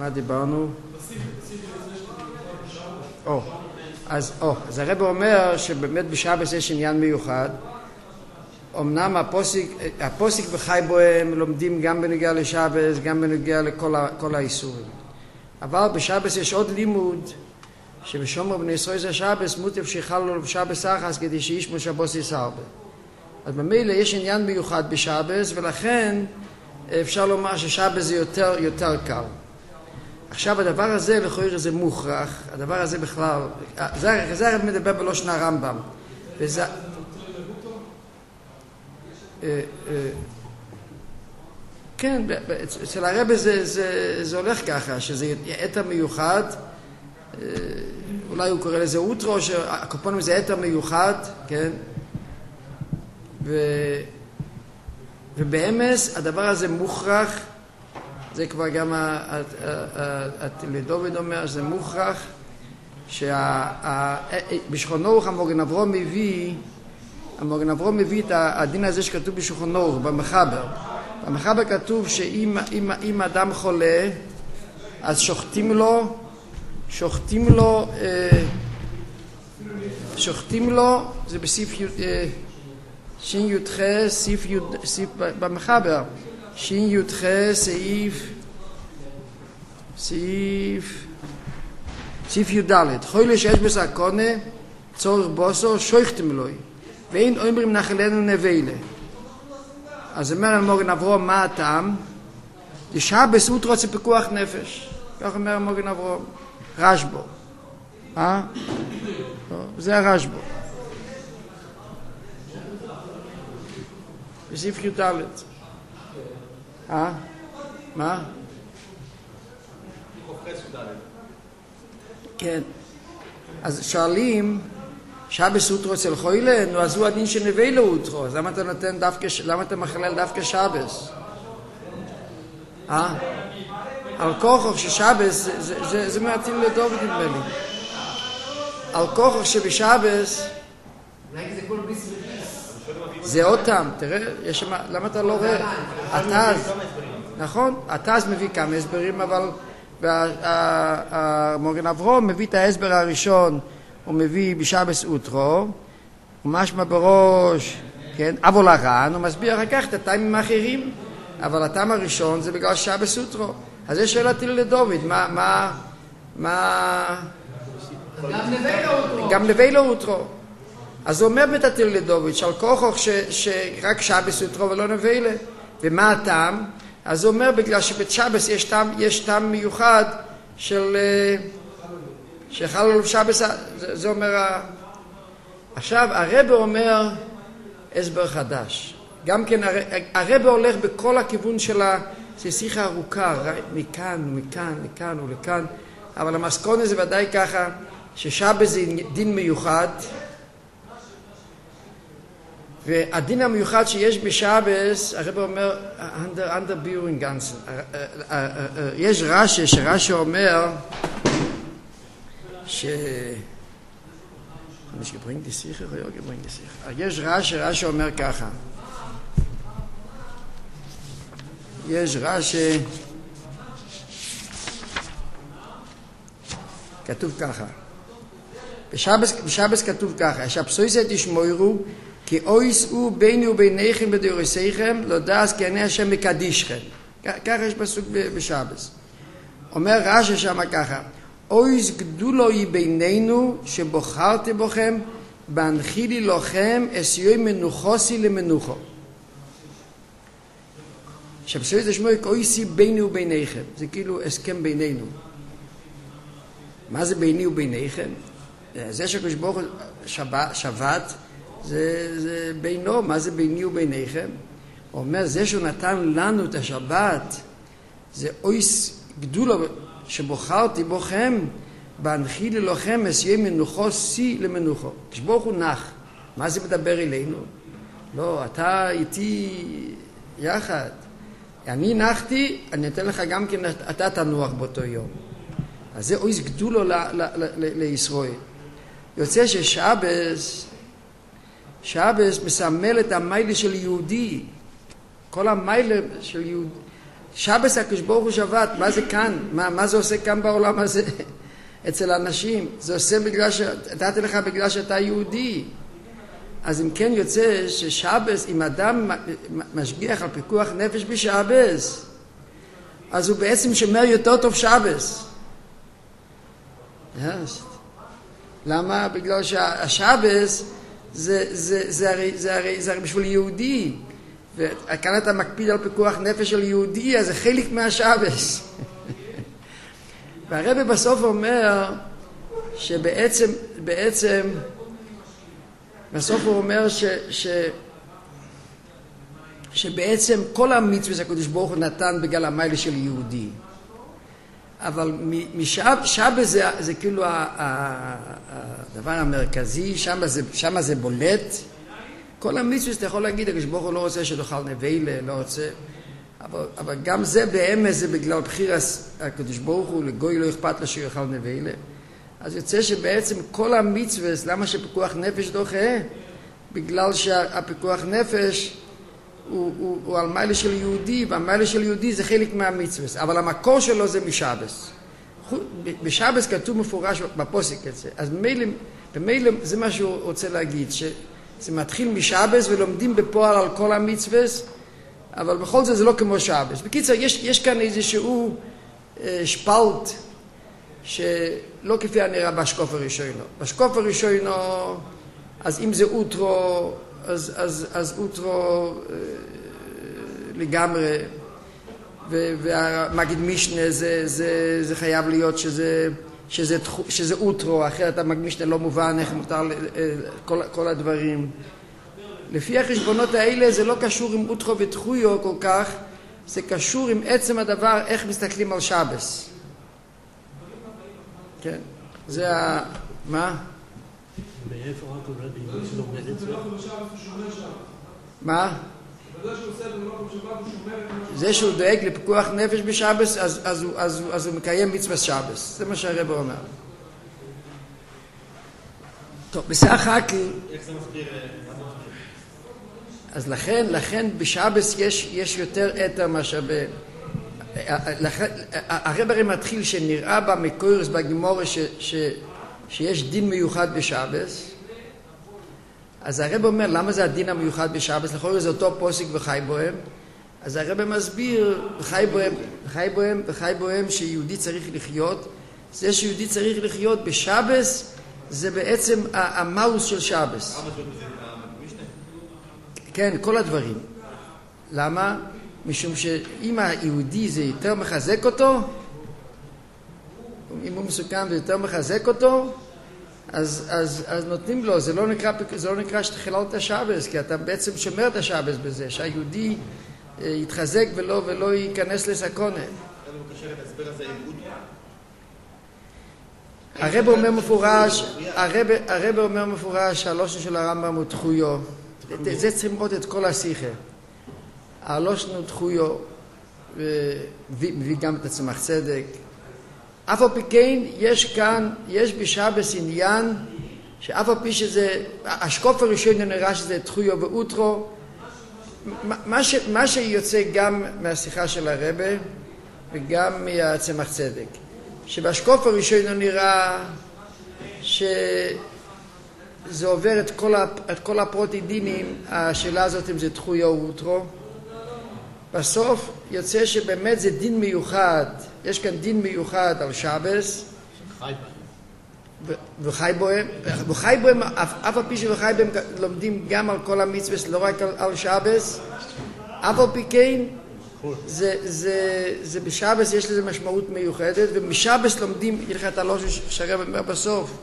מה דיברנו? אז הרב אומר שבאמת בשבת יש עניין מיוחד. אמנם הפוסק בחי בוהם לומדים גם בנוגע לשבת, גם בנוגע לכל האיסורים. אבל בשבת יש עוד לימוד שבשומר בני ישראל זה שבת, מוטב שיחל לו בשבת סחס כדי שאיש משבוס יסרבה. אז במילא יש עניין מיוחד בשבת, ולכן אפשר לומר ששבת זה יותר קל. עכשיו הדבר הזה לכאורה זה מוכרח, הדבר הזה בכלל, זה הרב מדבר בלושן הרמב"ם. וזה... כן, אצל הרב זה הולך ככה, שזה יתר מיוחד, אולי הוא קורא לזה אוטרו, שהקופונים זה יתר מיוחד, כן? ובאמס הדבר הזה מוכרח, זה כבר גם לדוד אומר, זה מוכרח, בשולחן ערוך המגן אברהם מביא את הדין הזה שכתוב בשולחן ערוך, במחבר. במחבר כתוב שאם אדם חולה, אז שוחטים לו, זה בסעיף שין י"ח, סעיף במחבר, שין י"ח, סעיף י"ד, חולה שיש בסקונה, צורך בוסו, שויכתם לוי, ואין אומרים נחלנו נבלה. אז אומר המגן אברהם, מה הטעם? לשבס אוטרו זה פיקוח נפש. כך אומר המגן אברהם. רשב"ו. זה הרשב"ו. בסעיף י"ד. מה? כן. אז שואלים, שבס אוטרו אצל חוילה, נו אז הוא הדין שנביא לו אוטרו, אז למה אתה מחלל דווקא שבס? על כוחו ששבס, זה מעטין לדוד נדמה לי. על כוחו שבשבס, זה עוד טעם, תראה, למה אתה לא רואה? נכון, אתה אז מביא כמה הסברים, אבל המגן אברהם מביא את ההסבר הראשון, הוא מביא בשבס אוטרו, הוא משמע בראש, כן, אבל הר"ן, הוא מסביר אחר כך את הטעמים האחרים, אבל הטעם הראשון זה בגלל שבס אוטרו. אז יש שאלה תילה לדוד, גם נביא לו אוטרו. אז הוא אומר בתתילה לדוד, שעל כוחו שרק שבס אוטרו ולא נביא לו. ומה הטעם? אז הוא אומר בגלל שבשבס יש טעם מיוחד של... שחל לו שבס, זה אומר... עכשיו הרב אומר הסבר חדש. גם כן הרב הולך בכל הכיוון של שיחה ארוכה, מכאן ולכאן, אבל המסקונה זה ודאי ככה, ששבס זה דין מיוחד, והדין המיוחד שיש בשבס, הרב אומר, under bearing ganzen. יש רש"י אומר, יש רש"י אומר ככה, יש רש"י כתוב ככה, בשבס כתוב ככה, שהפסויסת תשמורו כי אויסו ביני וביניכם בדורסיכם לא דעס כי אני השם מקדישכם. ככה יש פסוק בשבס. אומר רש"י שמה ככה, אויס גדולוי בינינו שבוחרתי בכם בהנחילי לכם אסיוי מנוחוסי למנוחו. שבסויסת תשמורו כי אויסי ביני וביניכם, זה כאילו הסכם בינינו. מה זה ביני וביניכם? זה שקדוש ברוך הוא שבת, זה בינו, מה זה ביני וביניכם? הוא אומר, זה שהוא נתן לנו את השבת, זה אויס גדולו שבוחרתי בכם, בהנחילי לכם אסיי מנוחו סי למנוחו. כשברוך הוא נח, מה זה מדבר אלינו? לא, אתה איתי יחד. אני נחתי, אני אתן לך גם כן, אתה תנוח באותו יום. אז זה אויס גדולו לישראל. יוצא ששבס מסמל את המיילה של יהודי. כל המיילה של יהודי. שבס הקדוש ברוך הוא שבת, מה זה כאן? מה זה עושה כאן בעולם הזה? אצל האנשים. זה עושה נתתי לך בגלל שאתה יהודי. אז אם כן יוצא ששבס, אם אדם משגיח על פיקוח נפש בשבס, אז הוא בעצם שומר יותר טוב שבס. למה? בגלל שהשבס זה הרי בשביל יהודי. וכאן אתה מקפיד על פיקוח נפש של יהודי, אז זה חלק מהשבס. והרבי בסוף אומר שבעצם בסוף הוא אומר שבעצם כל המצוות הקדוש ברוך הוא נתן בגלל המיילה של יהודי. אבל שבס זה כאילו הדבר המרכזי, שם זה בולט. כל המצוות אתה יכול להגיד, הקדוש ברוך הוא לא רוצה שתאכל נבלה, לא רוצה. אבל גם זה באמת זה בגלל בחיר הקדוש ברוך הוא, לגוי לא אכפת לו שהוא יאכל נבלה. אז יוצא שבעצם כל המצוות, למה שפיקוח נפש דוחה? בגלל שהפיקוח נפש הוא על מיילה של יהודי, והמיילה של יהודי זה חלק מהמצוות, אבל המקור שלו זה משבס. בשבס כתוב מפורש בפוסק את זה, אז במילא זה מה שהוא רוצה להגיד, שזה מתחיל משבס ולומדים בפועל על כל המצוות, אבל בכל זאת זה לא כמו שבס. בקיצר, יש כאן איזשהו שפלט שלא כפי הנראה בשקוף הראשון. בשקוף הראשון, אז אם זה אוטרו, אז אוטרו לגמרי, והמגיד משנה זה חייב להיות שזה אוטרו, אחרת המגיד משנה לא מובן איך מותר כל הדברים. לפי החשבונות האלה זה לא קשור עם אוטרו ותחויו כל כך, זה קשור עם עצם הדבר איך מסתכלים על שבס. כן, זה מה? מאיפה רק רבי לומד את זה? מה? זה שהוא דואג לפיקוח נפש בשבס, אז הוא מקיים מצוות שבס. זה מה שהרב אומר. טוב, בסך הכל... איך זה מסביר? אז לכן בשבס יש יותר אתר מאשר הרב הרי מתחיל שנראה במקורס בגימורה שיש דין מיוחד בשבס. אז הרב אומר למה זה הדין המיוחד בשבס, לכאורה זה אותו פוסק וחי בוהם. אז הרב מסביר וחי בוהם שיהודי צריך לחיות, זה שיהודי צריך לחיות בשבס זה בעצם המאוס של שבס. כן, כל הדברים. למה? משום שאם היהודי זה יותר מחזק אותו, אם הוא מסוכן ויותר מחזק אותו, אז נותנים לו, זה לא נקרא שתחילת השבס, כי אתה בעצם שומר את השבס בזה, שהיהודי יתחזק ולא ייכנס לסכונה. הרב אומר מפורש, הלושן של הרמב"ם הוא תחויו. זה צריכים לראות את כל השיחה. הלושן הוא תחויו, מביא גם את הצמח צדק. אף על פי כן, יש בשבס עניין, שאף על פי שזה, השקוף הראשון נראה שזה תחויו ואוטרו, מה שיוצא גם מהשיחה של הרבה, וגם מהצמח צדק. שבשקוף הראשון נראה שזה עובר את כל הפרוטידינים, השאלה הזאת אם זה תחויו או אוטרו. בסוף יוצא שבאמת זה דין מיוחד, יש כאן דין מיוחד על שבס. וחי בוהם, אף על פי שוחי בוהם לומדים גם על כל המצוות, לא רק על שבס. אף על פי כן, זה בשבס יש לזה משמעות מיוחדת, ומשבס לומדים הלכת הלושן שהרב אומר בסוף.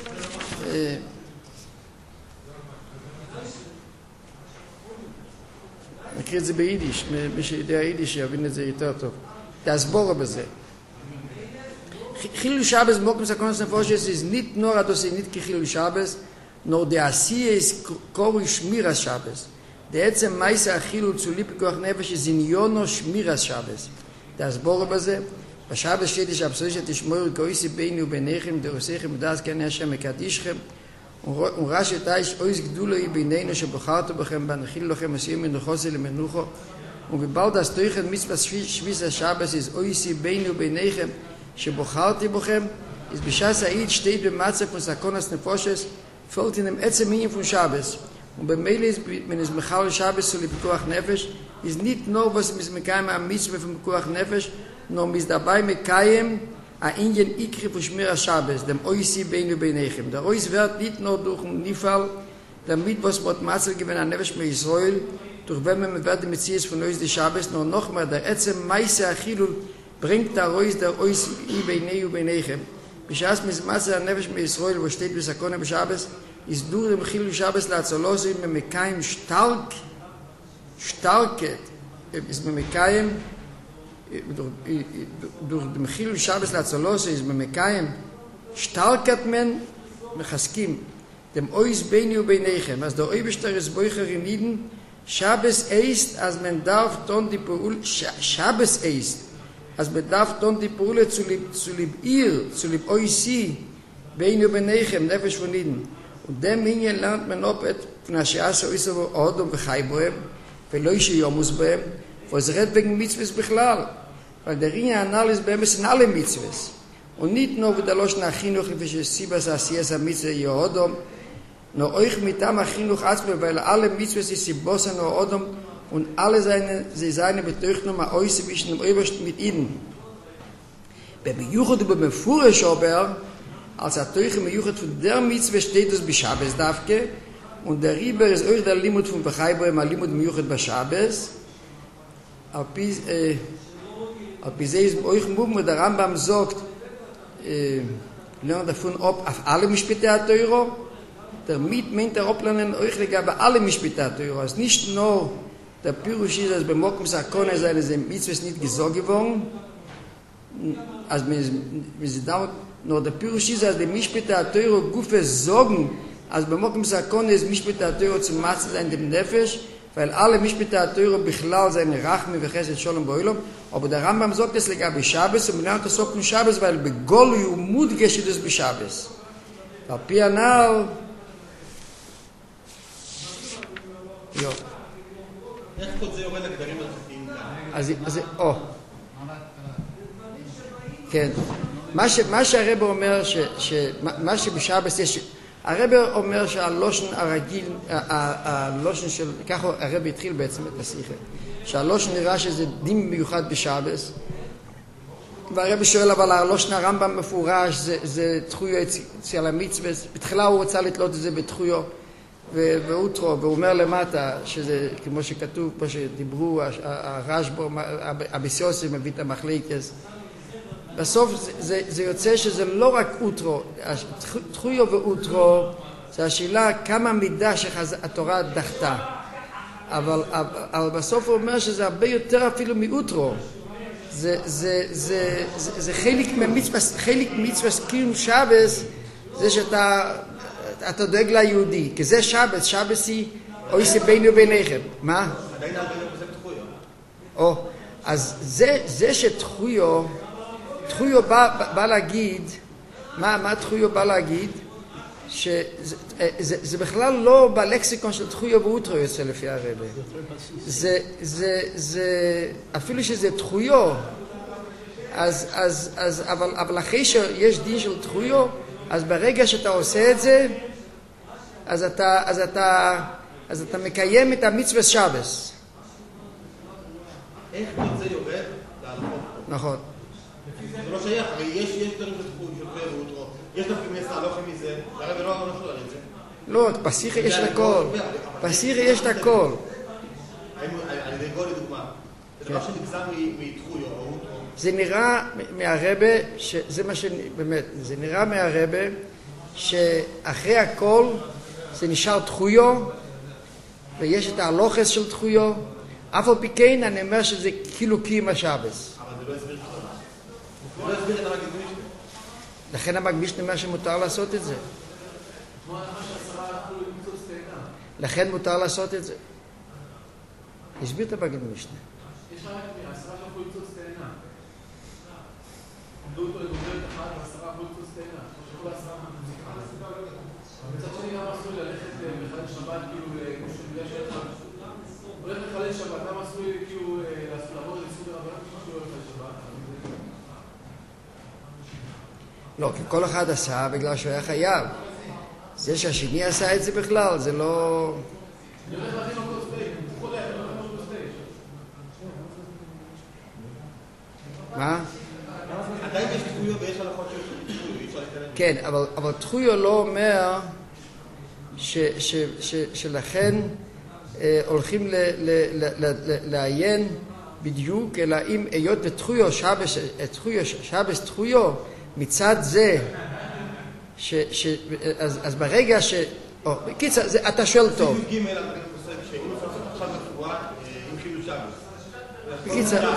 נקריא את זה ביידיש, מי שיודע יידיש יבין את זה יותר טוב. תסבור בזה. חילול שבס במוקם סקונס נפושס is nicht nur dass sie nicht חילול שבס, nur der Asie ist קורא שמירס שבס. בעצם מייסה החילול צולי פיקוח נפש is עניונו שמירס שבס. תסבור בזה. בשבס שתיש הבשרי שתשמור גויסי ביני וביניכם דרוסיכם ודעת כן השם מקדישכם ורש את איש אויס גדולו בינינו שבחרתו בכם בנחיל לכם עשירים מנוחוסי למנוחו ובבעל das Teuchen מצוות שביס השבס ist oisi beinu beinechem שבוחרתי בוכם ist בשעס העיד steht במצב von סכונס נפושס fällt in dem עצם Minion von Shabbos. Und bei Meile ist, wenn es Mechal Shabbos zu Pikuach Nefesh, ist nicht nur, was es Mekayem am Mitzvah von Pikuach Nefesh, nur ist dabei Mekayem a Indien Ikri von Shmira Shabbos, dem Oisi Beinu Beinechem. Der Ois wird nicht nur durch den Nifal, damit was Mot Matzel gewinnt an Nefesh mit Israel, durch wenn man wird die Metzies von Ois die Shabbos, nur noch mehr, der Etzem Meise Achilul bringt der Ois Beinu Beinechem. בשעס מזמאס הנפש מישראל ושתית בסקונה בשבס יסדור dem Chilul Shabbos להצלו זה ממקיים שטלקת ist ממקיים durch dem Chilul Shabbos להצלו זה ist ממקיים שטלקת מן מחזקים dem Ois Beinu Beinechem als der Oibester ist Boicher in Iden Shabbos ist als man darf ton die Peul Shabbos ist als bedarf ton die Pole zu lieb Oisi, Beinu Beinechem, Nefesh von Iden. Und dem Minion lernt man ob von Ashias Oisa wo Odom bechai bohem, veloische Yomus bohem, wo es redt wegen Mitzvahs bechlal. Weil der Rinja Anal ist behem es in alle Mitzvahs. Und nicht nur mit der Loschen Achinuch, wie es Sibas Asiyas Mitzvah Yohodom, nur euch mit am Achinuch Atzme, weil alle Mitzvahs ist Sibosa no Odom, und alle sie seine Betöchtung mal äußerlich im Obersten mit ihnen. Beim Juchot und beim Furisch aber, als er Teuchen mit Juchot von der Mitzvah steht es bei Shabbos Davke, und der Rieber ist euch der Limut von Bechaiboy, mal Limut mit Juchot bei Shabbos. Alpis ist euch Mubm, und der Rambam sagt, lernt davon ob auf alle Mispitei Teuro, der Miet meint er oblernen euch legab alle Mispitei Teuro, also nicht nur der Pirush ist, als bei Mokum Sakone seine Mitzvahs nicht gesagt geworden, als wenn sie dauert, nur der Pirush ist, als die Mispitei Teuro Gufe sagen, als bei Mokum Sakone ist Mispitei Teuro zum Matze sein dem Nefesh, weil alle Mispitei Teuro Bichlal seine Rachmi v'chesed Sholom Boilom, aber der Rambam sagt es legab bei Shabbos, und man lernt das auch von Shabbos, weil bei Golu Umud geschieht es bei Shabbos. Al Pi Anal, ja. איך כל זה יורד לגדרים התחתיים כאן? אז, כן. מה שהרב אומר, מה שבשבס יש, הרב אומר שהלושן הרגיל, הלושן של, ככה הרב התחיל בעצם את השיחה, שהלושן נראה שזה דין מיוחד בשבס, והרב שואל אבל הלושן הרמב"ם מפורש, זה תחויו אצל המצווה, בתחילה הוא רוצה לתלות את זה בתחויו, ואוטרו, והוא אומר למטה, שזה כמו שכתוב פה שדיברו, הרשב"א, הביסיוסי מביא את המחליקס. בסוף זה יוצא שזה לא רק אוטרו, תחויו ואוטרו, זה השאלה כמה מידה שהתורה דחתה. אבל בסוף הוא אומר שזה הרבה יותר אפילו מאוטרו. זה חלק מצווה קיום שבס, זה שאתה דואג ליהודי, כי זה שבס, שבס היא אויסי בינו בינכם. מה? עדיין הרבה לא חושב תחויו. אז זה שתחויו, תחויו בא להגיד, מה תחויו בא להגיד? שזה בכלל לא בלקסיקון של תחויו ואוטרו יוצא לפי הרבה. זה אפילו שזה תחויו, אבל אחרי שיש דין של תחויו, אז ברגע שאתה עושה את זה, אז אתה מקיים את המצווה שבס. איך כל זה יורד להלכות? נכון. זה לא שייך, הרי יש דברים של תחויו ואוטרו, יש דווקא מסע, לא יכולים מזה, והרב לא שואל את זה. לא, פסיכה יש לכל. פסיכה יש לכל. על ידי גול לדוגמה, זה דבר שנגזר מתחויו או אוטרו. זה נראה מהרבה, זה מה שבאמת, זה נראה מהרבה שאחרי הכל זה נשאר תחויו ויש את ההלוכס של תחויו, אף על פי כן אני אומר שזה כאילו קיים השבס. אבל זה לא הסביר לך. זה לא הסביר את המגיד משנה. לכן המגיד משנה אומר שמותר לעשות את זה. לכן מותר לעשות את זה. הסביר את המגיד משנה. יש רק 10 חויצות סטיינה. עמדו אותו לגודלת אחת ו10 חויצות סטיינה. שכל 10 מוזיקה. מצד שני גם עשוי ללכת לחלל שבת, כאילו, כמו שבגלל שאתה הולך לחלל שבת, גם עשוי כאילו לא, כי כל אחד עשה בגלל שהוא היה חייב. זה שהשני עשה את זה בכלל, זה לא... מה? עדיין יש תחויו ויש הלכות של תחויו, אי אפשר להתקדם. כן, אבל תחויו לא אומר שלכן הולכים לעיין בדיוק, אלא אם היות ותחויו שבס תחויו מצד זה, אז ברגע ש... בקיצר, אתה שואל טוב. סיום ג' אני חושב שאם אפשר לעשות עכשיו בתחועה עם חילול שבס. בקיצר,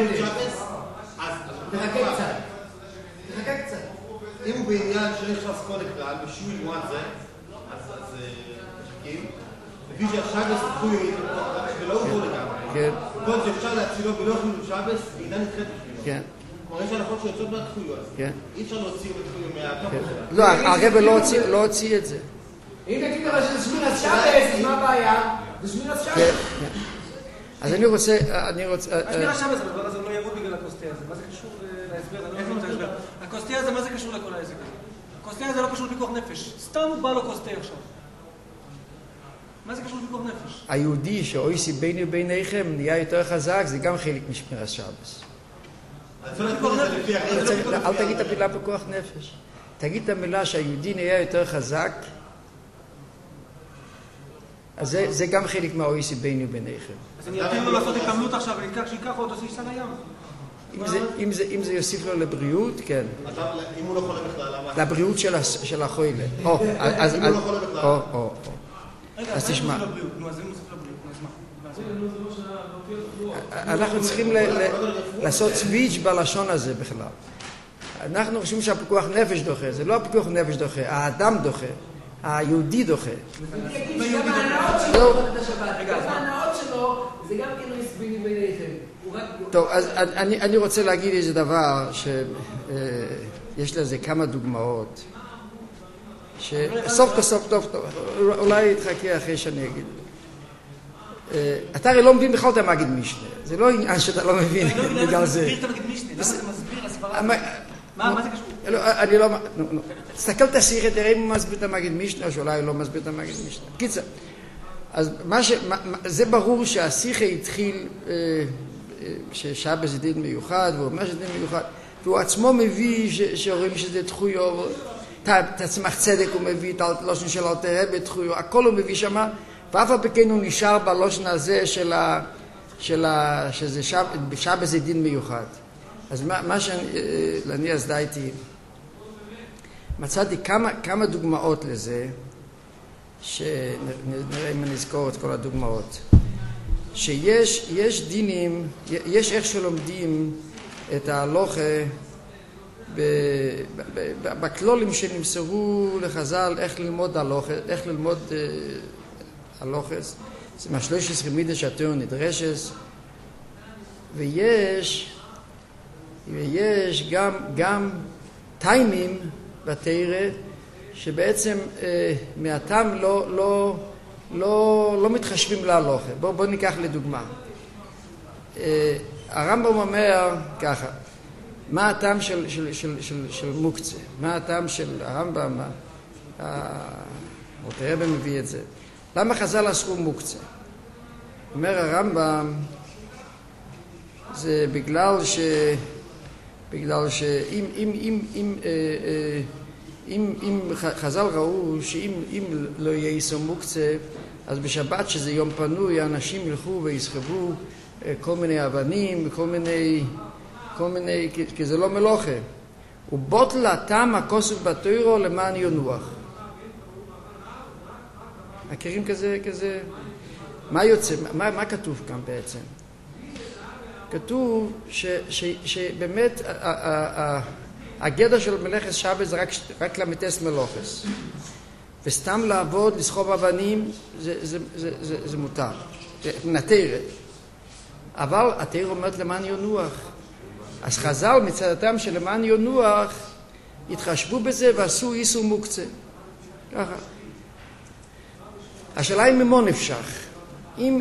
תחכה קצת. אם הוא בעניין שיש חסקו לכלל, בשביל מועד זה, אז מחכים. לפי שהשבס תחויו ולא הובו לגמרי. כן. כל שאפשר להצילו ולא חילול שבס, בעידה נדחת בשבילו. כן. כלומר, יש הלכות שיוצאות מהתחויו הזה. כן. אי אפשר להוציא מתחויו מהתוכן שלה. לא, הרב לא הוציא את זה. אם תגיד אבל שזה שמירת שבס, מה הבעיה? זה שמירת שבס. אז אני רוצה... השמירת שבס, הדבר הזה לא יבוא בגלל הקוסטיה הזה. מה זה קשור להסבר? אני לא מבין את ההסבר. הקוסטיה הזה, מה זה קשור לכל העסק הזה? הקוסטיה הזה לא קשור לפיקוח נפש. סתם הוא בא לו קוסטיה עכשיו. מה זה קשור לפיקוח נפש? היהודי שאויסי ביני וביניכם נהיה יותר חזק, זה גם חלק משמירת שבס. אל תגיד את המילה פיקוח נפש. תגיד את המילה שהיהודי נהיה יותר חזק, אז זה גם חלק מהאויסי ביני וביניכם. אז אני אתן לו לעשות התעמלות עכשיו, ונתקח שיקח עוד עושה שנה ים. אם זה יוסיף לו לבריאות, כן. אם הוא לא חולה בכלל, למה? לבריאות של החולה. אם הוא לא חולה בכלל. רגע, אז תשמע. אז זה מוסיף לבריאות, אז מה? אנחנו צריכים לעשות סוויץ' בלשון הזה בכלל. אנחנו חושבים שהפיקוח נפש דוחה, זה לא הפיקוח נפש דוחה, האדם דוחה, היהודי דוחה. גם ההנאות שלו, גם ההנאות שלו, זה גם כן נסביני ביניכם. טוב, אז אני רוצה להגיד איזה דבר שיש לזה כמה דוגמאות. סוף כסוף טוב, אולי תחכה אחרי שאני אגיד. אתה הרי לא מבין בכלל את המגיד משנה, זה לא עניין שאתה לא מבין בגלל זה. מסביר את המגיד משנה, למה זה מסביר הסברה? מה זה קשור? אני לא... תסתכל את השיחה, תראה אם הוא מסביר את המגיד משנה, או שאולי הוא לא מסביר את המגיד משנה. קיצר, אז זה ברור שהשיחה התחיל ששבס זה דין מיוחד, והוא אומר שזה דין מיוחד, והוא עצמו מביא שאומרים שזה תחויו, את עצמך צדק הוא מביא, את הלושן של אלתר רבי תחויו, הכל הוא מביא שמה, ואף על פי כן הוא נשאר בלושן הזה שזה שבס זה דין מיוחד. אז מה שאני אז דייתי, מצאתי כמה דוגמאות לזה, שנראה אם נזכור את כל הדוגמאות. שיש דינים, יש איך שלומדים את ההלוכה בכלולים שנמסרו לחז"ל, איך ללמוד הלוכה, איך ללמוד הלוכס, זה מה-13 מידות שהתורה נדרשת, ויש גם טיימים בתורה שבעצם מהטעם לא מתחשבים להלוכה. בואו ניקח לדוגמה. הרמב"ם אומר ככה, מה הטעם של מוקצה? מה הטעם של הרמב"ם? אלתר רבי מביא את זה. למה חז"ל אסרו מוקצה? אומר הרמב"ם, זה בגלל שאם חז"ל ראו שאם לא יהיה איסור מוקצה, אז בשבת שזה יום פנוי, האנשים ילכו ויסחבו כל מיני אבנים, כל מיני, כי זה לא מלוכה. ובוטל הטעם הכוסף בתורה למען ינוח. מכירים כזה? מה יוצא? מה כתוב כאן בעצם? כתוב שבאמת הגדר של מלאכת שבת זה רק למתס מלוכס. וסתם לעבוד, לסחוב אבנים, זה מותר. נתרת. אבל התורה אומרת למען ינוח. אז חז"ל מצדתם של למען ינוח התחשבו בזה ועשו איסור מוקצה. ככה. השאלה היא ממה נפשך.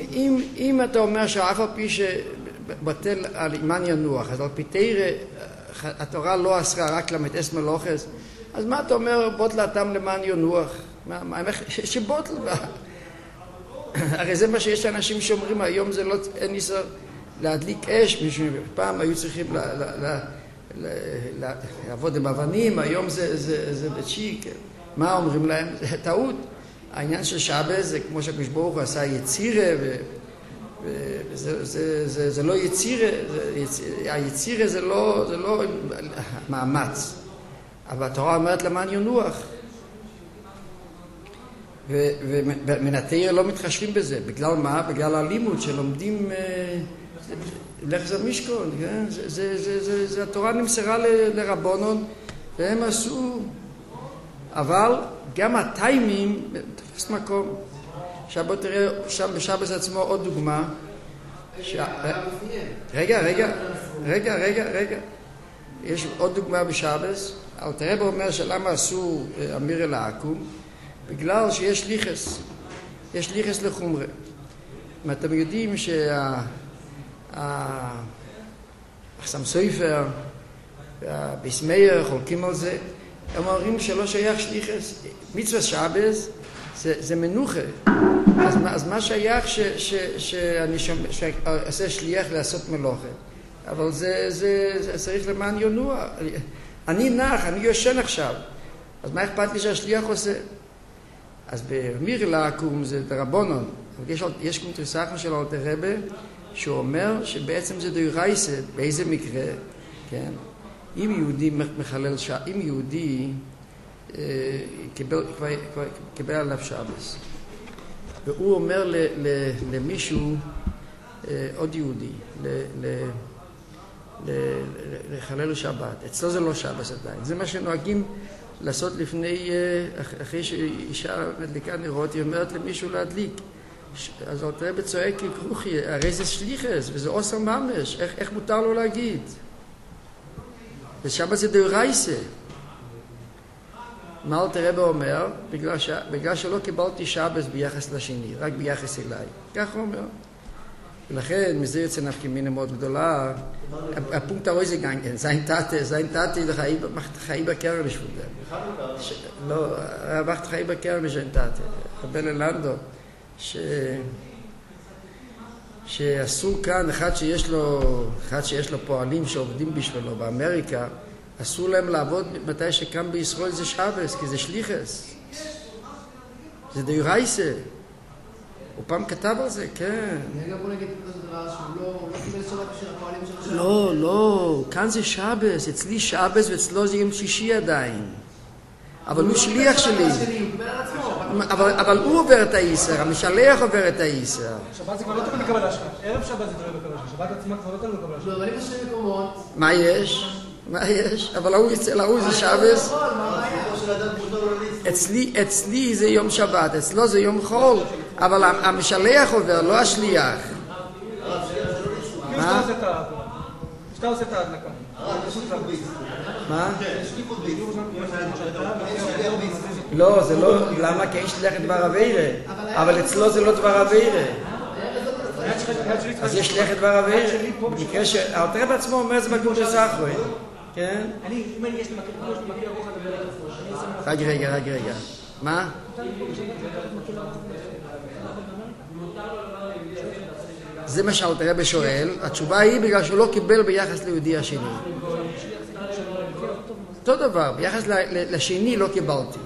אם אתה אומר שאף על פי שבטל על למען ינוח, אז על פי תורה התורה לא אסרה רק למתעס מלוכס, אז מה אתה אומר בוטל התם למען ינוח? שבוטל בה. הרי זה מה שיש אנשים שאומרים, היום זה לא, אין ניסר להדליק אש, פעם היו צריכים לעבוד עם אבנים, היום זה בצ'יק. מה אומרים להם? זה טעות. העניין של שבת זה כמו שהקדוש ברוך הוא עשה יצירה, זה לא יצירה, היצירה זה לא מאמץ. אבל התורה אומרת למען ינוח. ומן התורה לא מתחשבים בזה. בגלל מה? בגלל הלימוד שלומדים לחס המשכון. התורה נמסרה לרבונון והם עשו. אבל גם הטיימים תפס מקום. עכשיו בוא תראה שם בשבת עצמו עוד דוגמה. רגע. יש עוד דוגמה בשבת. אבל תראה בו אומר שלמה עשו אמיר אל העקום. בגלל שיש ליחס. יש ליחס לחומרה. אם אתם יודעים החסם סופר והביס מאיר חולקים על זה, הם אומרים שלא שייך שליחס. מצווה שבת זה מנוחה. אז מה שייך שאני עושה שליח לעשות מלוכה? אבל זה צריך למען ינוע. אני נח, אני יושן עכשיו. אז מה אכפת לי שהשליח עושה? אז במיר לעקום זה דרבונון. יש קונטרסחנו של אלתר רבי שהוא אומר שבעצם זה דאורייסה. באיזה מקרה? כן? אם יהודי מחלל אם יהודי קיבל עליו שבס והוא אומר למישהו עוד יהודי לחלל שבת, אצלו זה לא שבס עדיין. זה מה שנוהגים לעשות לפני, אחרי שאישה מדליקה נרות, היא אומרת למישהו להדליק. אז אלתר רבי צועק כרוכי, הרי זה שליחס וזה עושר ממש, איך מותר לו להגיד? ושבת זה דאורייסה. מה אלתר רבי אומר? בגלל שלא קיבלתי שבת ביחס לשני, רק ביחס אליי. כך הוא אומר. ולכן, מזה יוצא נפקא מינה מאוד גדולה. הפונקט הרוי זה גם כן, זין תתי לחיים בקרן לשבודה. לא, רבחת חיים בקרן לשין תתי. רבי ללנדו, שעשו כאן, אחד שיש לו פועלים שעובדים בשבילו באמריקה, אסור להם לעבוד מתי שכאן בישראל זה שבס, כי זה שליחס. זה דאורייסה. הוא פעם כתב על זה, כן. אני גם בוא נגיד כזה דבר שהוא לא קיבל שבת בשביל הפועלים שלו. לא, כאן זה שבס, אצלי שבס ואצלו זה יום שישי עדיין. אבל הוא שליח שלי. אבל הוא עובר את האיסר, המשלח עובר את האיסר. שבת זה כבר לא תמיד לקבלה שלך. ערב שבת זה לא לקבלה שלך. שבת עצמה כבר לא תמיד לקבלה שלך. לא, אבל אם יש שני מקומות... מה יש? אבל אצל ההוא זה שבס. אצלי זה יום שבת, אצלו זה יום חול. אבל המשלח עובר, לא השליח. מה? שאתה עושה את ההדלקה. מה? לא, זה לא, למה? כי אין שליח את דבר אבירה. אבל אצלו זה לא דבר אבירה. אז יש שליח את דבר אבירה. במקרה שהאלתר רבי בעצמו אומר זה בקונטרסחנו. כן? אם יש לי מכיר רוח הדבר. רגע. מה? זה מה שאלתר רבי שואל. התשובה היא בגלל שהוא לא קיבל ביחס ליהודי השני. אותו דבר, ביחס לשני לא קיבלתי.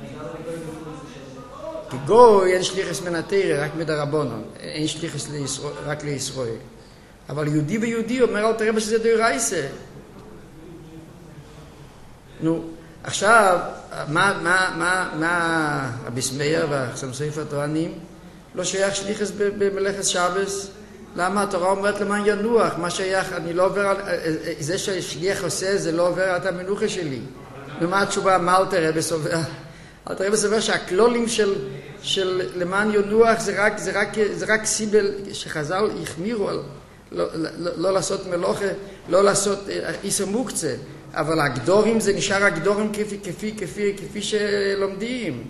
כי גוי אין שליחס מן התורה, רק מדרבנן. אין שליחס רק לישראל. אבל יהודי ויהודי אומר אלתר רבי שזה דאורייסה. נו, עכשיו, מה הביס מאיר והחסם סופר טוענים? לא שייך שליחס במלאכת שבס? למה? התורה אומרת למען ינוח, מה שייך, אני לא עובר על... זה שהשליח עושה, זה לא עובר על המנוחה שלי. ומה התשובה? מה אלתר רבי סובר? אלתר רבי סובר שהכלולים של למען ינוח זה רק סיבל שחז"ל החמירו על לא לעשות מלוכה, לא לעשות איסר מוקצה. אבל הגדורים זה נשאר הגדורים כפי שלומדים.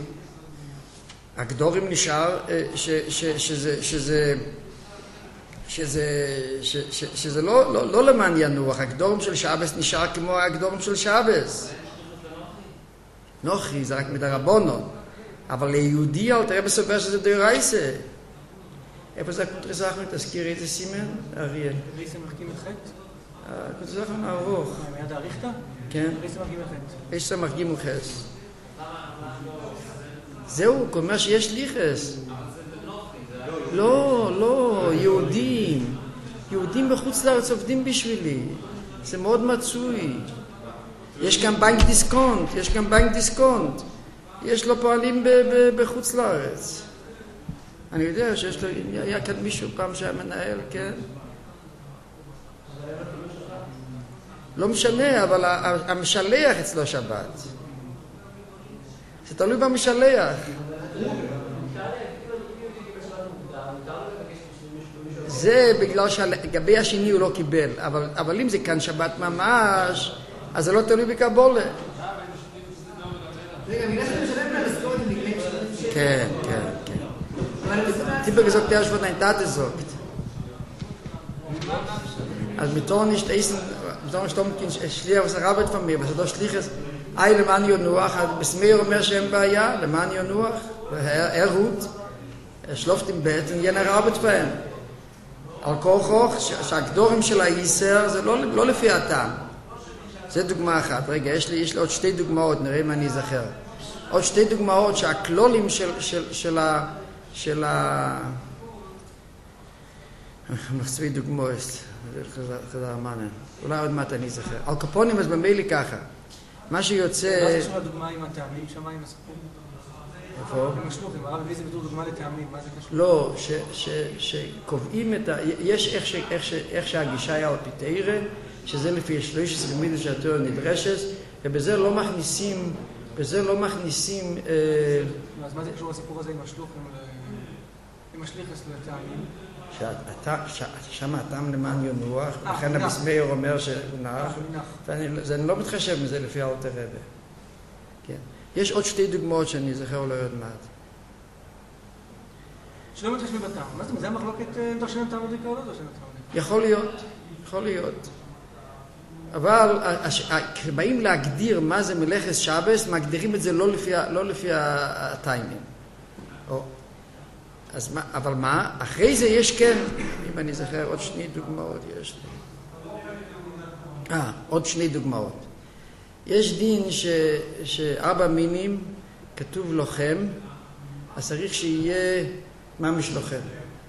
הגדורים נשאר שזה לא למען ינוח, הגדורם של שבס נשאר כמו הגדורם של שבס. נוחי זה רק מדרבונו, אבל ליהודי אל תראה בסופר שזה דאורייסה. איפה זה הקונטרס אחרון? תזכיר איזה סימן? אריאל. ריסה מחכים את חטא? הקונטרס אחרון ארוך. מיד האריכתא? כן. ריסה מחכים את חטא. ריסה מחכים את חטא. זהו, הוא אומר שיש ליחס. לא, יהודים. יהודים בחוץ לארץ עובדים בשבילי. זה מאוד מצוי. יש כאן בנק דיסקונט. יש לו פועלים בחוץ לארץ. אני יודע שיש לו, היה כאן מישהו פעם שהיה מנהל, כן? לא משנה, אבל המשלח אצלו שבת. זה תלוי במשלח. זה בגלל שלגבי השני הוא לא קיבל, אבל אם זה כאן שבת ממש, אז זה לא תלוי בקבולה. רגע, בגלל שאתה משלם מהמשכורת עם נגמית שלנו? כן. Tipper gesagt, der ist von ein Tat gesagt. Also mit Ton nicht essen, mit Ton stammt kein Schlier, was Arbeit von mir, was da schlich ist. Ein Mann Jonuach hat bis mehr und mehr schon bei ja, der Mann Jonuach, ruht, schläft im Bett und jener Arbeit für ihn. Al-Kochoch, שהגדורים של הישר, זה לא לפי הטעם. זה דוגמה אחת. רגע, יש לי עוד שתי דוגמאות, נראה אם אני אזכר. עוד שתי דוגמאות שהכלולים של מחצבי דוגמאות, חזר מעניין. אולי עוד מעט אני זוכר. על קופונים אז במילא ככה. מה שיוצא... מה זה קשור לדוגמה עם הטעמים? שמה עם הסיפור? איפה? עם השלוחים, הרב הביא זה בתור דוגמה לטעמים, מה זה קשור? לא, שקובעים את ה... יש איך שהגישה היה על פי תאירה, שזה לפי 13 מידע שהתורה נדרשת, ובזה לא מכניסים... אז מה זה קשור לסיפור הזה עם השלוחים? עם השליחס לטעמים? שם הטעם למען ינוח, לכן המסמר אומר שהוא נח, ואני לא מתחשב מזה לפי אלתר רבי. יש עוד שתי דוגמאות שאני זוכר לא עוד מעט. שלא מתחשבים בטעם. מה זאת אומרת? זה המחלוקת דרשנים טעם מדריקה או לא דרשנים טעם? יכול להיות. אבל כשבאים להגדיר מה זה מלאכת שבס, מגדירים את זה לא לפי הטיימים. אבל מה? אחרי זה יש כן, אם אני זוכר, עוד שני דוגמאות יש לי. עוד שני דוגמאות. יש דין שארבע מינים כתוב לוחם, אז צריך שיהיה ממש לוחם.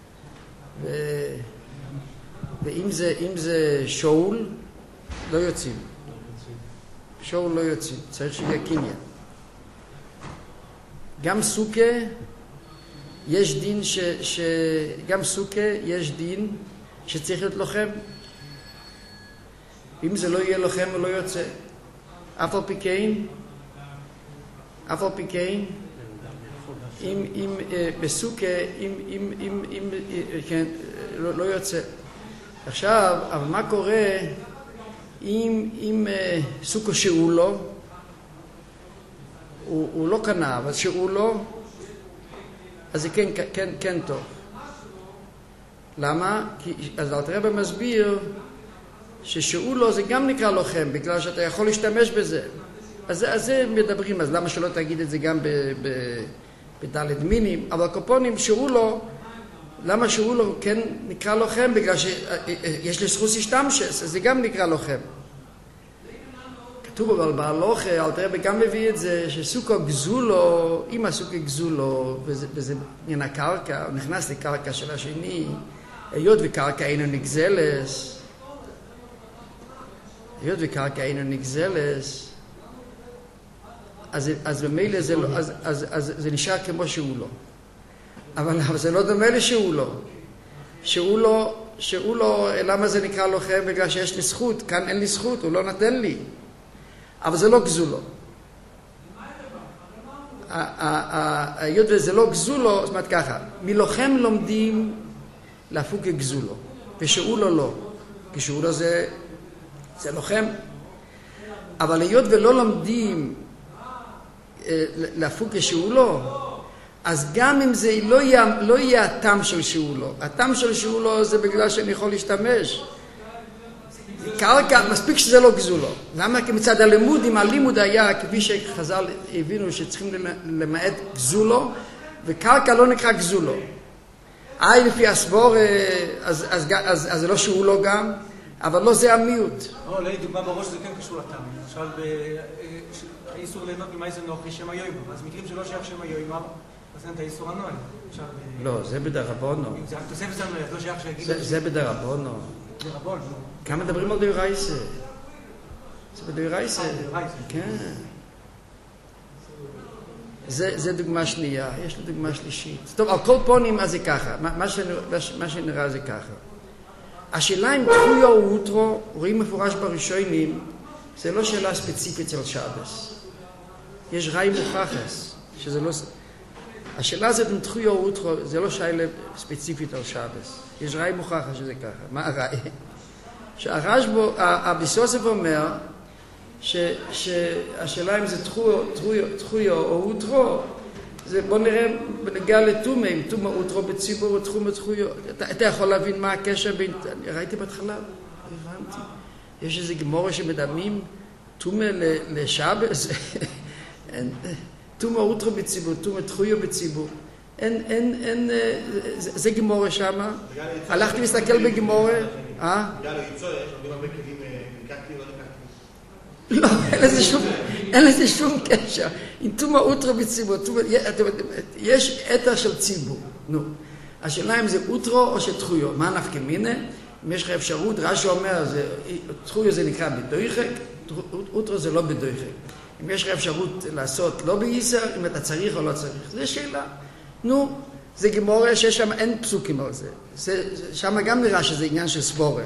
ואם זה שאול, לא יוצאים. שאול לא יוצאים, צריך שיהיה קניין. גם סוכה, יש דין גם סוכה יש דין שצריך להיות לוחם. אם זה לא יהיה לוחם הוא לא יוצא. אף על פי כן, אם בסוכה, כן, לא יוצא. עכשיו, אבל מה קורה אם סוכה שאולו, הוא לא קנה, אבל שאולו, אז זה כן טוב. למה? אז אלתר רבי מסביר ששאולו זה גם נקרא לוחם, בגלל שאתה יכול להשתמש בזה. אז זה מדברים, אז למה שלא תגיד את זה גם בדלת מינים? אבל קופונים שאולו, למה שאולו כן נקרא לוחם? בגלל שיש לזכות השתמשס, אז זה גם נקרא לוחם. כתוב אבל בהלוכה, אלתר רבי גם מביא את זה, שסוכה גזולו, אם הסוכה גזולו, וזה עניין הקרקע, הוא נכנס לקרקע של השני, היות וקרקע אינו נגזלס, אז במילא זה נשאר כמו שהוא לא. אבל זה לא דומה לשהוא לא. שהוא לא, למה זה נקרא לוחם? בגלל שיש לי זכות, כאן אין לי זכות, הוא לא נתן לי. אבל זה לא גזולו. היות וזה לא גזולו, זאת אומרת ככה, מלוחם לומדים להפוק גזולו, ושהוא לא. כשהוא לא זה לוחם. אבל היות ולא לומדים להפוק כשהוא לא, אז גם אם זה לא יהיה הטעם של שאולו. הטעם של שאולו זה בגלל שאני יכול להשתמש. קרקע, מספיק שזה לא גזולו. למה? כי מצד הלימוד, אם הלימוד היה, כפי שחז"ל הבינו שצריכים למעט גזולו, וקרקע לא נקרא גזולו. לפי הסבור, אז זה לא שאולו גם, אבל לא זה המיעוט. לא, לי דוגמה בראש זה כן קשור לטעם. למשל, האיסור ליהנות ממעשר נוכרי שם היוימר. אז מקרים שלא שייך שם היוימר, אז אין את האיסור הנוהל. לא, זה בדרבונו. אם זה התוספת זה הנוהל, אז לא שייך שיגיד... זה בדרבונו. דרבון, לא. כמה מדברים על דאורייסה? זה בדאורייסה. כן. זה דוגמה שנייה, יש לי דוגמה שלישית. טוב, על כל פונים אז זה ככה, מה שנראה זה ככה. השאלה אם תחויו או אוטרו, רואים מפורש בראשונים, זה לא שאלה ספציפית של שבס. יש ראי מוכחס, שזה לא... השאלה הזאת אם תחויו או אוטרו, זה לא שאלה ספציפית על שבס. יש ראי מוכחס שזה ככה. מה הראי? שהרשב"א, אביסוסף אומר, שהשאלה אם זה תחויו או אוטרו, בוא נראה בנגיע לתומה, אם תומה אוטרו בציבור או תחום תחויו. אתה יכול להבין מה הקשר בין... ראיתי בהתחלה, הבנתי. יש איזה גמורה שמדמים תומה לשבס, תומה אוטרו בציבור, תומה תחויו בציבור. זה גמורה שמה. הלכתי להסתכל בגמורה. בגלל היצור, יש הרבה הרבה כלים נקקתי או לא נקקתי. לא, אין לזה שום קשר. אם תומה אוטרו בציבור, יש אתר של ציבור. נו. השאלה אם זה אוטרו או שתחויו. מה נפקא מינה? אם יש לך אפשרות, רש"י אומר, תחויו זה נקרא בדויחק, אוטרו זה לא בדויחק. אם יש לך אפשרות לעשות לא בייסר, אם אתה צריך או לא צריך. זה שאלה. נו, זה גמורה ששם אין פסוקים על זה. שם גם נראה שזה עניין של סבורה.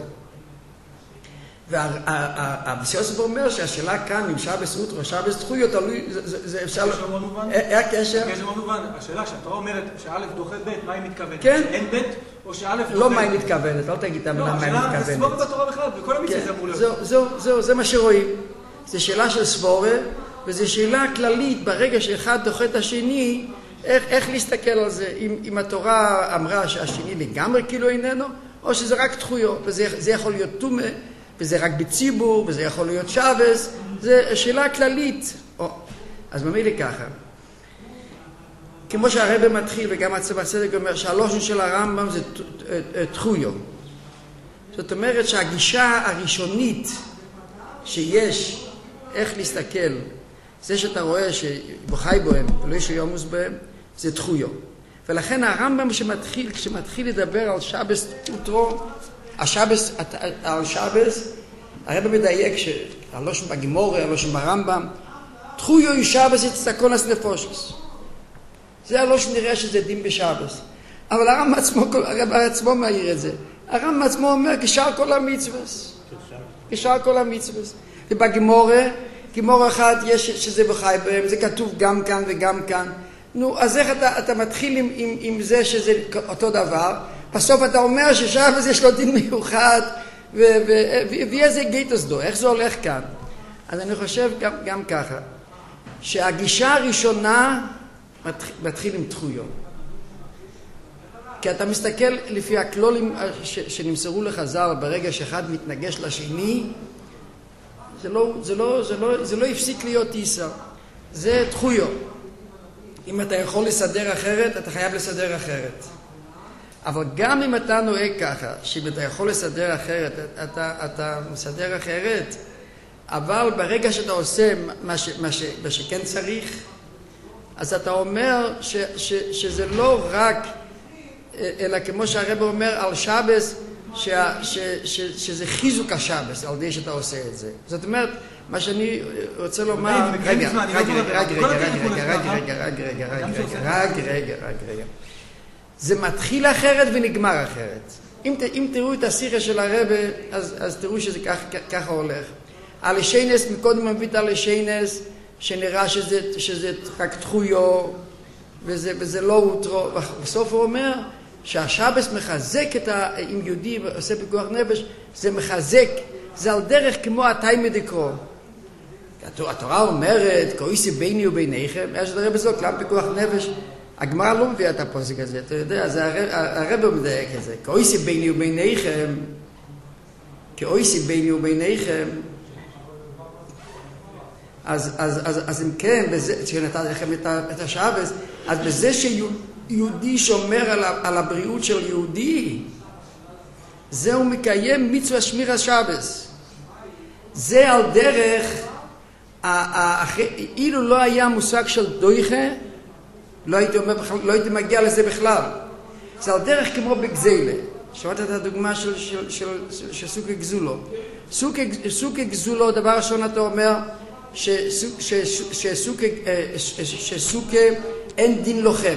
והביסוס אומר שהשאלה כאן, אם שבס אוטרו או שבס תחויו, תלוי, זה אפשר... קשר מאוד מובן. היה קשר? קשר מאוד מובן. השאלה שהתורה אומרת שא' דוחה ב', מה היא מתכוונת? כן. שאין ב' או שא' דוחה... לא מה היא מתכוונת, לא תגיד מה היא מתכוונת. לא, זה סבורה בתורה בכלל, בכל המצווה זה אמור להיות. זה מה שרואים. זו שאלה של סבורה, וזו שאלה כללית, ברגע שאחד דוחה את השני, איך להסתכל על זה? אם התורה אמרה שהשני לגמרי כאילו איננו, או שזה רק תחויו, וזה יכול להיות תומה, וזה רק בציבור, וזה יכול להיות שבס, זה שאלה כללית. אז ממילא ככה. כמו שהרבא מתחיל, וגם הצבא צדק אומר, שהלושן של הרמב"ם זה תחויו. זאת אומרת שהגישה הראשונית שיש, איך להסתכל, זה שאתה רואה שבחי בהם ולא יש יומוס בהם, זה תחויו. ולכן הרמב"ם כשמתחיל לדבר על שבס אוטרו, על שבס, הרב מדייק שהלושן בגימורה, הלושן ברמב"ם, תחויו היא שבס יצטקון אס נפושס. זה הלושן נראה שזה דין בשבס. אבל הרב עצמו מעיר את זה. הרב עצמו אומר כשאר כל המצווס. כשאר כל המצווס. ובגימורה, גימורה אחת יש שזה בחי בהם, זה כתוב גם כאן וגם כאן. נו, אז איך אתה מתחיל עם זה שזה אותו דבר? בסוף אתה אומר ששבס יש לו דין מיוחד, ואיזה גיטוס דו, איך זה הולך כאן? אז אני חושב גם ככה, שהגישה הראשונה מתחיל עם תחויו. כי אתה מסתכל לפי הכלולים שנמסרו לחז"ל ברגע שאחד מתנגש לשני, זה לא הפסיק להיות איסר. זה תחויו. אם אתה יכול לסדר אחרת, אתה חייב לסדר אחרת. אבל גם אם אתה נוהג ככה, שאם אתה יכול לסדר אחרת, אתה מסדר אחרת, אבל ברגע שאתה עושה מה שכן צריך, אז אתה אומר שזה לא רק, אלא כמו שהרב אומר על שבס, שזה חיזוק השבס, על די שאתה עושה את זה. זאת אומרת, מה שאני רוצה לומר... רגע. זה מתחיל אחרת ונגמר אחרת. אם תראו את השיחה של הרב, אז תראו שזה ככה הולך. על השיינס, מקודם מביא על השיינס, שנראה שזה רק תחויו, וזה לא אוטרו. בסוף הוא אומר שהשבס מחזק אם יהודי עושה פיקוח נפש, זה מחזק, זה על דרך כמו התיימא דקרוא. התורה אומרת, כאיסי ביני וביניכם, יש לרב בזו, כלל פיקוח נפש, הגמרא לא מביאה את הפוסק הזה, אתה יודע, הרב מדייק את זה. כאויסי ביני וביניכם, כאויסי ביני וביניכם, אז אם כן, כשנתן לכם את השבס, אז בזה שיהודי שומר על הבריאות של יהודי, זהו מקיים מצווה שמיר השבס. זה על דרך, אילו לא היה מושג של דויכה, לא הייתי מגיע לזה בכלל. זה על דרך כמו בגזילה. שמעת את הדוגמה של סוכי גזולו. סוכי גזולו, דבר ראשון אתה אומר, שסוכי אין דין לוחם.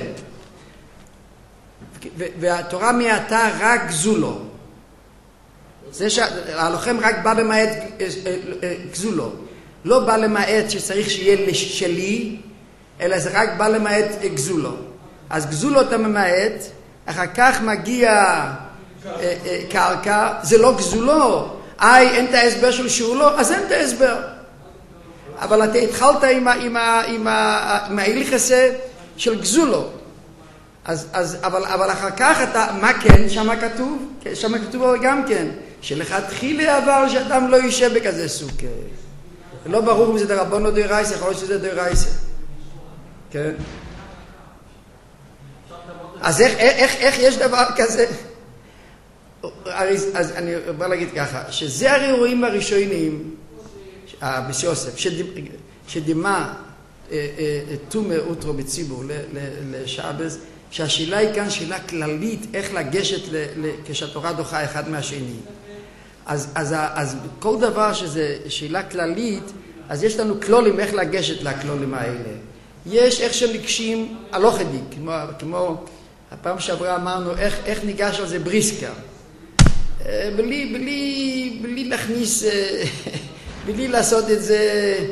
והתורה מעתה רק גזולו. זה שהלוחם רק בא למעט גזולו. לא בא למעט שצריך שיהיה שלי, אלא זה רק בא למעט גזולו. אז גזולו אתה ממעט, אחר כך מגיע קרקע, זה לא גזולו. אין את ההסבר של שהוא לא, אז אין את ההסבר. אבל אתה התחלת עם ההלכסה של גזולו. אבל אחר כך אתה, מה כן? שם כתוב גם כן, שלכתחילה אבל שאדם לא יישב בכזה סוכה. לא ברור אם זה דרבנו דאורייסה, יכול להיות שזה דאורייסה. כן? אז איך יש דבר כזה? אז אני בא להגיד ככה, שזה הראויים הראשונים, בסיוסף, שדימה תומה אוטרו בציבור לשעבס, שהשאלה היא כאן שאלה כללית, איך לגשת כשהתורה דוחה אחד מהשני. אז כל דבר שזה שאלה כללית, אז יש לנו כלולים איך לגשת לכלולים האלה. יש איך שנקשים הלוכדי, כמו הפעם שעברה אמרנו, איך ניגש על זה בריסקה. בלי להכניס, בלי לעשות את זה,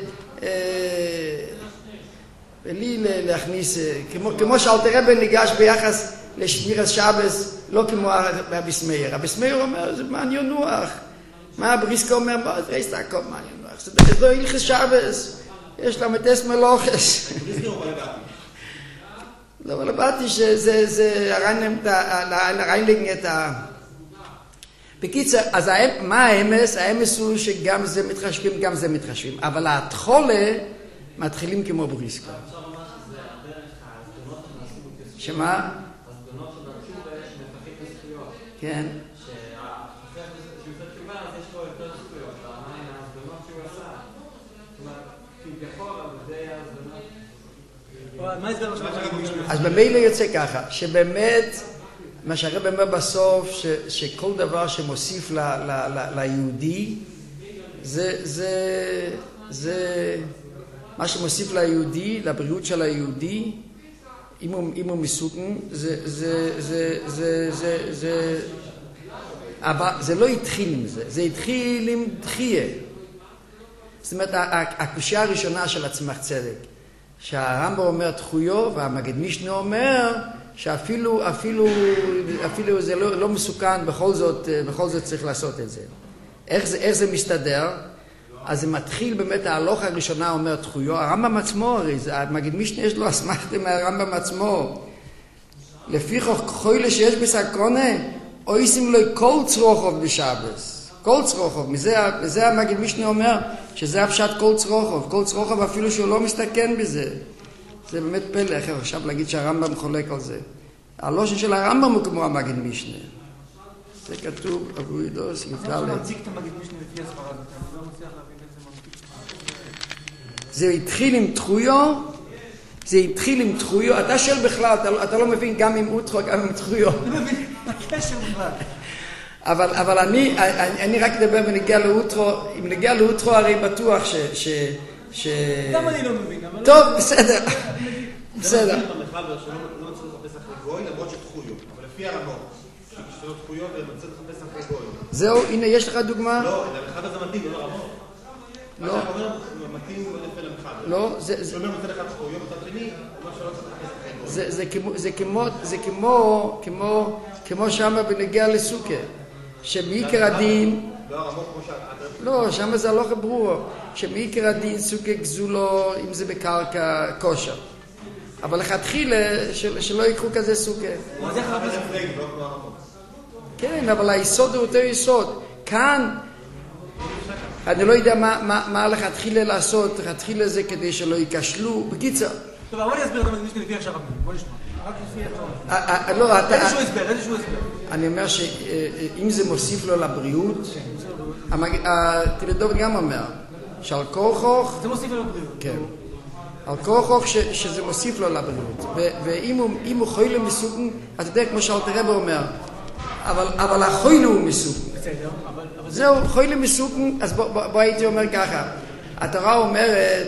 בלי להכניס, כמו שאלתר רבי ניגש ביחס לשמירת שבס, לא כמו הביסמאיר. הביסמאיר אומר, זה מעניין נוח. מה הבריסקה אומר? מה זה הכל מעניין נוח? זה לא הלכס שבס. יש לה מטס מלוכס. לא, אבל הבאתי שזה הריינלינג את ה... בקיצר, אז מה האמס? האמס הוא שגם זה מתחשבים, גם זה מתחשבים. אבל התחולה מתחילים כמו בריסקה. שמה? כן. אז במילא יוצא ככה, שבאמת מה שהרב אומר בסוף, שכל דבר שמוסיף ליהודי, זה מה שמוסיף ליהודי, לבריאות של היהודי, אם הוא מסוכן, זה לא התחיל עם זה, זה התחיל עם דחייה. זאת אומרת, הקושיה הראשונה של הצמח צדק, שהרמב"ם אומר דחויו, והמגד משנה אומר שאפילו זה לא מסוכן, בכל זאת צריך לעשות את זה. איך זה מסתדר? אז זה מתחיל באמת, ההלכה הראשונה אומר דחויו, הרמב"ם עצמו הרי, המגד משנה יש לו אסמכתה מהרמב"ם עצמו. לפיכך כחוילה שיש בסקרונה, אויסים לו כל צרוכוב בשבס. כל צרוכוב, מזה המגד משנה אומר שזה הפשט כל צרוכוב. כל צרוכוב אפילו שהוא לא מסתכן בזה. זה באמת פלא, אחר עכשיו להגיד שהרמב"ם חולק על זה. הלושן של הרמב"ם הוא כמו המגד משנה. זה כתוב, אבו ידוס, י"ד. עכשיו מציג את המגד משנה לפי הסברה, אני לא מצליח להבין איך זה זה התחיל עם דחויו, אתה שואל בכלל, אתה לא מבין גם עם אוטרו, גם עם דחויו. אני מבין, הקשר בכלל. אבל אני רק אדבר בנגיע לאוטרו, אם נגיע לאוטרו הרי בטוח גם אני לא מבין. טוב, בסדר. בסדר. זה מסביר בכלל שלא מצליח לחפש אחרי גוי, למרות שדחויו, אבל לפי הרמות, שלא דחויו ומצליח לחפש אחרי גוי. זהו, הנה יש לך דוגמה? לא, למחד הזה מתאים, לא לרמות. מה שאתה אומר, מתאים לפי למחד. לא, זה אומר מצד אחד דחויו, מצד שני, אומר שלא צריך לחפש אחרי גוי. זה כמו שמה בנגיע לסוכה, שמעיקר הדין, לא, שמה זה הלוך ברור, שמעיקר הדין סוכה גזולו, אם זה בקרקע כושר. אבל לכתחילה שלא יקחו כזה סוכה. אז איך הרב כן, אבל היסוד הוא אותו יסוד. כאן, אני לא יודע מה לכתחילה לעשות, לכתחילה זה כדי שלא ייכשלו. בקיצר. טוב, אבל אני אסביר את המדגיש לפי עכשיו רבי. בוא נשמע. רק לפי איזשהו הסבר. אני אומר שאם זה מוסיף לו לבריאות, תלדוב גם אומר, שעל כוחוך... זה מוסיף לו לבריאות. כן. על כוחוך שזה מוסיף לו לבריאות. ואם הוא חוילה מסוכן, אתה יודע כמו שאלתר רבי אומר, אבל החוילה הוא מסוכן. בסדר, זהו, חוילה מסוכן, אז בוא הייתי אומר ככה. התורה אומרת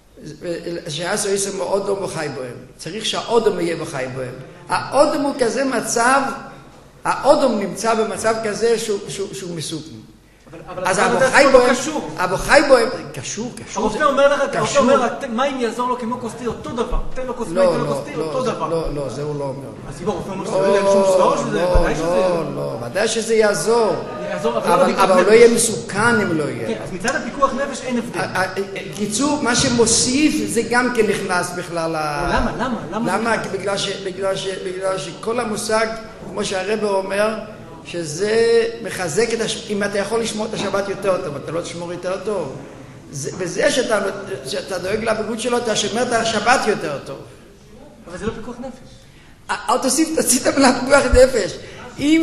שעשו יסם אודום וחי בהם. צריך שהאודום יהיה וחי בהם. האודום הוא כזה מצב, האודום נמצא במצב כזה שהוא מסוכן. אז אבו חי בהם, קשור. הרופא אומר לך, הרופא אומר, מים יעזור לו כמו כוסטי, אותו דבר. תן לו כוס מים, תן לו כוסטי, אותו דבר. לא, זה הוא לא אומר. אז אם הרופא אומר שזה לא יודע שום סבור, ודאי שזה... לא, ודאי שזה יעזור. אבל הוא לא יהיה מסוכן אם לא יהיה. כן, אז מצד הפיקוח נפש אין הבדל. קיצור, מה שמוסיף זה גם כן נכנס בכלל... למה? בגלל שכל המושג, כמו שהרב אומר, שזה מחזק אם אתה יכול לשמור את השבת יותר טוב, אתה לא תשמור יותר טוב. בזה שאתה דואג לבריאות שלו, אתה שומר את השבת יותר טוב. אבל זה לא פיקוח נפש. אל תוסיף את המילה פיקוח נפש. אם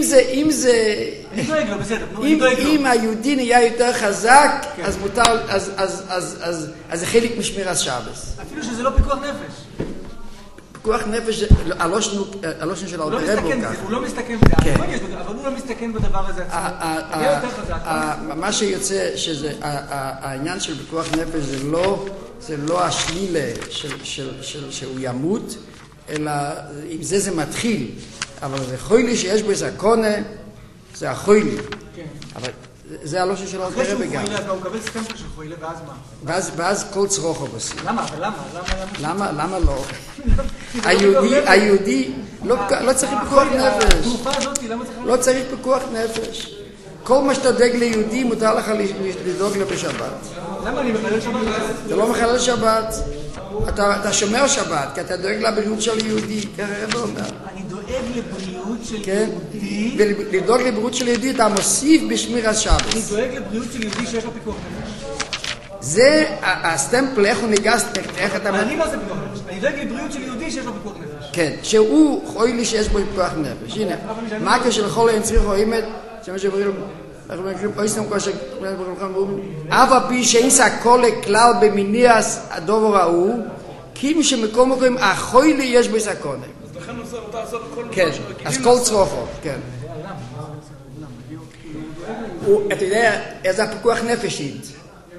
דואג לו, בסדר. אם היהודי נהיה יותר חזק, אז מותר, אז זה חלק משמירת שבת. אפילו שזה לא פיקוח נפש. פיקוח נפש, הלושן של אלתר רבי הוא ככה. הוא לא מסתכן בזה, אבל הוא לא מסתכן בדבר הזה עצמו. מה שיוצא שזה, העניין של פיקוח נפש זה לא השלילה שהוא ימות, אלא עם זה מתחיל. אבל זה חוילי שיש בו סכנה, זה החוילי. אבל זה הלושן של אלתר רבי גם. אחרי שהוא חוילה, הוא מקבל סטמפל של חוילה, ואז מה? ואז כל צרוכו עושים. למה? למה לא? היהודי לא צריך פיקוח נפש. התרופה הזאת, למה צריך? לא צריך פיקוח נפש. כל מה שאתה דואג ליהודי, מותר לך לדאוג לו בשבת. למה אני מחלל שבת? אתה לא מחלל שבת. אתה שומר שבת, כי אתה דואג לבריאות של יהודי. ככה אומר. אני דואג לבריאות של יהודי. ולדאוג לבריאות של יהודי, אתה מוסיף בשמירת שבת. אני דואג לבריאות של יהודי שיש לו פיקוח נפש. זה הסטמפל, איך הוא ניגש, איך אתה... אני לא זה פיקוח נפש. אני דואג לבריאות של יהודי שיש לו פיקוח נפש. כן, שהוא חוי לי שיש בו פיקוח נפש. הנה, מה כשלכל אין צריך רואים את... שמה שבריאו... אנחנו מכירים פה איסטם כמו אף הפי שאיס הכל לכלל במיניאס הדובר ההוא, כי מי שמקום מקום החוי לי יש בו סכנה. אז לכן אתה עושה כל... כן, אז כל צרוכו, כן. אתה יודע, איזה הפיקוח נפשית.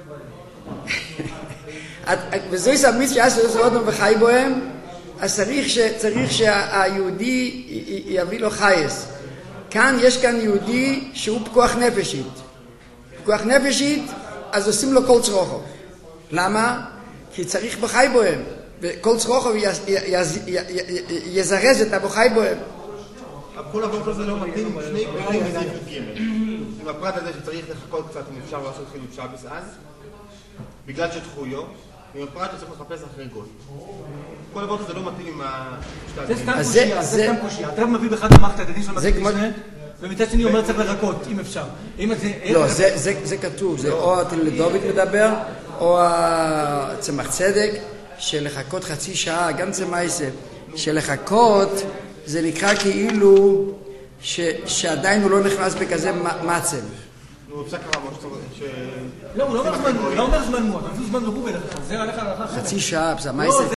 וזו יסמיס שעשו עוד וחי בוהם, אז צריך שהיהודי יביא לו חייס. כאן יש כאן יהודי שהוא פיקוח נפשית. פיקוח נפשית, אז עושים לו כל צרוכו. למה? כי צריך בחי בוהם. וכל צרוכו יזרז את הבחי בוהם. כל עבור הזה לא מתאים שני פרטים בסעיף ג'. עם הפרט הזה שצריך לחכות קצת אם אפשר לעשות חילוף שבס אז, בגלל שתחויו, עם הפרט שצריך לחפש אחרי גוי. כל עבור הזה לא מתאים עם השתת. זה סתם קושיה. אתה מביא באחד המערכת הדדין של המערכת משנה, ומצד שני אומר צריך לחכות, אם אפשר. לא, זה כתוב, זה או תלדוביק מדבר, או צמח צדק, שלחכות חצי שעה, גם זה מייסף, שלחכות זה נקרא כאילו שעדיין הוא לא נכנס בכזה מעצב. הוא הפסק הרמות ש... לא, הוא לא אומר זמן מועט, הוא זמן רבו בדרך כלל, זה הלך על... חצי שעה, זה מייסף.